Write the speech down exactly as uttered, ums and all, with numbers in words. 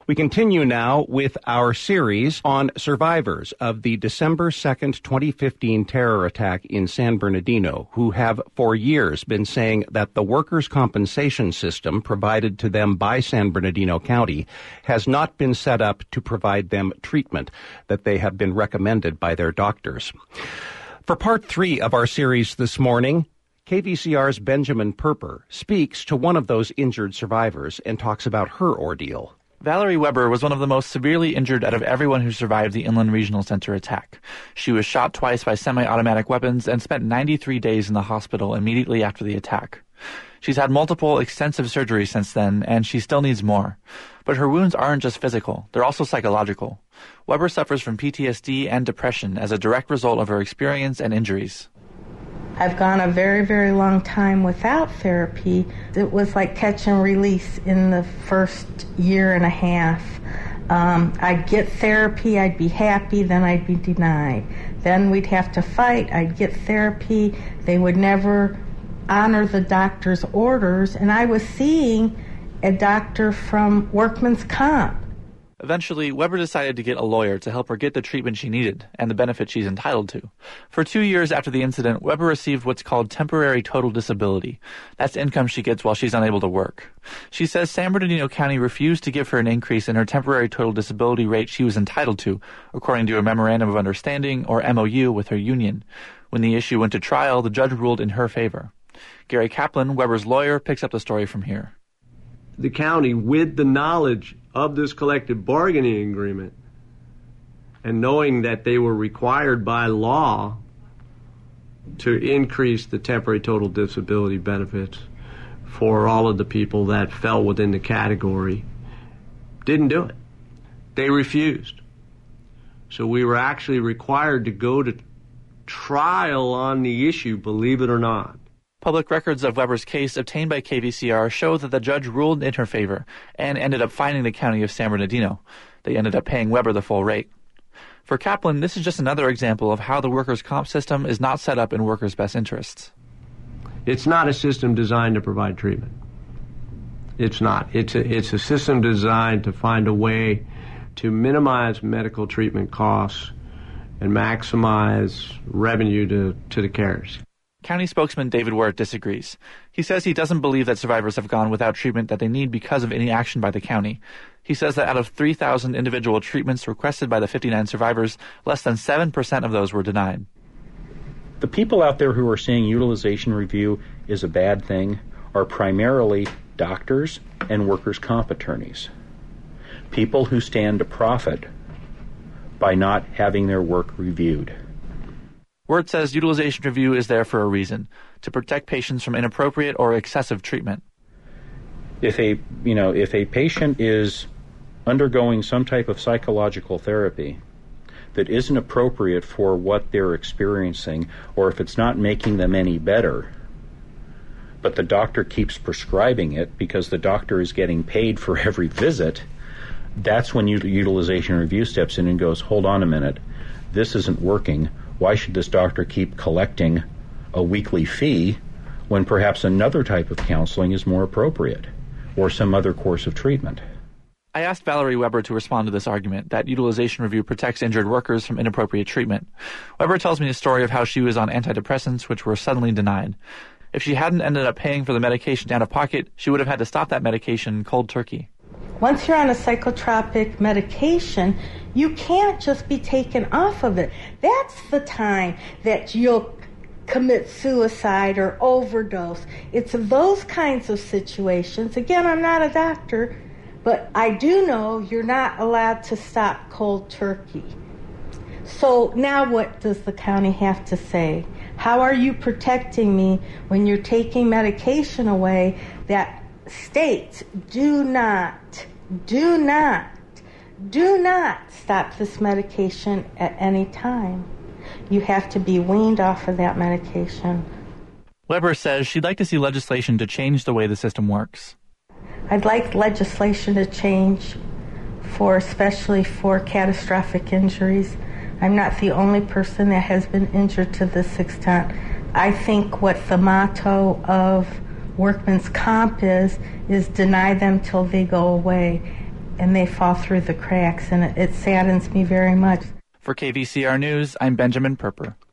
We continue now with our series on survivors of the December second, twenty fifteen terror attack in San Bernardino, who have for years been saying that the workers' compensation system provided to them by San Bernardino County has not been set up to provide them treatment that they have been recommended by their doctors. For part three of our series this morning, K V C R's Benjamin Perper speaks to one of those injured survivors and talks about her ordeal. Valerie Weber was one of the most severely injured out of everyone who survived the Inland Regional Center attack. She was shot twice by semi-automatic weapons and spent ninety-three days in the hospital immediately after the attack. She's had multiple extensive surgeries since then, and she still needs more. But her wounds aren't just physical, they're also psychological. Weber suffers from P T S D and depression as a direct result of her experience and injuries. I've gone a very, very long time without therapy. It was like catch and release in the first year and a half. Um, I'd get therapy, I'd be happy, then I'd be denied. Then we'd have to fight, I'd get therapy, they would never honor the doctor's orders, and I was seeing a doctor from Workman's Comp. Eventually, Weber decided to get a lawyer to help her get the treatment she needed and the benefit she's entitled to. For two years after the incident, Weber received what's called temporary total disability. That's income she gets while she's unable to work. She says San Bernardino County refused to give her an increase in her temporary total disability rate she was entitled to, according to a Memorandum of Understanding, or M O U, with her union. When the issue went to trial, the judge ruled in her favor. Gary Kaplan, Weber's lawyer, picks up the story from here. The county, with the knowledge of this collective bargaining agreement and knowing that they were required by law to increase the temporary total disability benefits for all of the people that fell within the category, didn't do it. They refused. So we were actually required to go to trial on the issue, believe it or not. Public records of Weber's case obtained by K V C R show that the judge ruled in her favor and ended up fining the county of San Bernardino. They ended up paying Weber the full rate. For Kaplan, this is just another example of how the workers' comp system is not set up in workers' best interests. It's not a system designed to provide treatment. It's not. It's a, it's a system designed to find a way to minimize medical treatment costs and maximize revenue to, to the carriers. County spokesman David Wirt disagrees. He says he doesn't believe that survivors have gone without treatment that they need because of any action by the county. He says that out of three thousand individual treatments requested by the fifty-nine survivors, less than seven percent of those were denied. The people out there who are saying utilization review is a bad thing are primarily doctors and workers' comp attorneys. People who stand to profit by not having their work reviewed. Wirt says utilization review is there for a reason, to protect patients from inappropriate or excessive treatment. If a, you know, if a patient is undergoing some type of psychological therapy that isn't appropriate for what they're experiencing, or if it's not making them any better, but the doctor keeps prescribing it because the doctor is getting paid for every visit, that's when utilization review steps in and goes, hold on a minute, this isn't working. Why should this doctor keep collecting a weekly fee when perhaps another type of counseling is more appropriate, or some other course of treatment? I asked Valerie Weber to respond to this argument that utilization review protects injured workers from inappropriate treatment. Weber tells me a story of how she was on antidepressants which were suddenly denied. If she hadn't ended up paying for the medication out of pocket, she would have had to stop that medication cold turkey. Once you're on a psychotropic medication, you can't just be taken off of it. That's the time that you'll commit suicide or overdose. It's those kinds of situations. Again, I'm not a doctor, but I do know you're not allowed to stop cold turkey. So now what does the county have to say? How are you protecting me when you're taking medication away that states do not, do not, do not stop this medication at any time? You have to be weaned off of that medication. Weber says she'd like to see legislation to change the way the system works. I'd like legislation to change for, especially for catastrophic injuries. I'm not the only person that has been injured to this extent. I think what the motto of Workman's Comp is, is deny them till they go away. and they fall through the cracks, and it, it saddens me very much. For K V C R News, I'm Benjamin Perper.